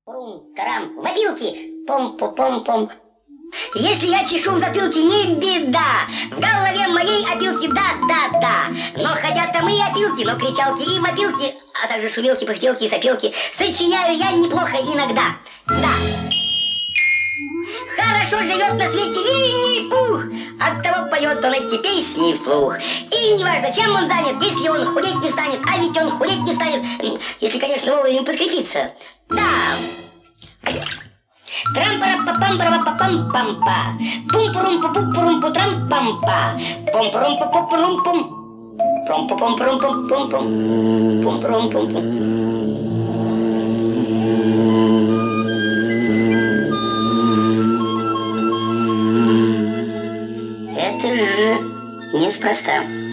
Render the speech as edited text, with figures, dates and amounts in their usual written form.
Тарам, в опилки, пом-пом-пом-пом. Если я чешу в затылке, не беда. В голове моей опилки, да. Но хотят там и опилки, но кричалки и вопилки, а также шумелки, пыхтелки, сопелки сочиняю я неплохо иногда. Да. Хорошо живет на свете Винни-Пух, оттого поет он эти песни вслух. И неважно, чем он занят, если он худеть не станет, а ведь он худеть не станет, если, конечно, вовремя подкрепиться. Да. Трам-пара-па-пам-пара-па-пам-пам-па. Пум-пурум-пу-пум-пурум-пу-трам-пам-па. Пум-пурум-пу-пу-пурум-пум. Пум-пу-пум-пурум-пум-пум. Пум-пурум-пум-пум. Это же неспроста.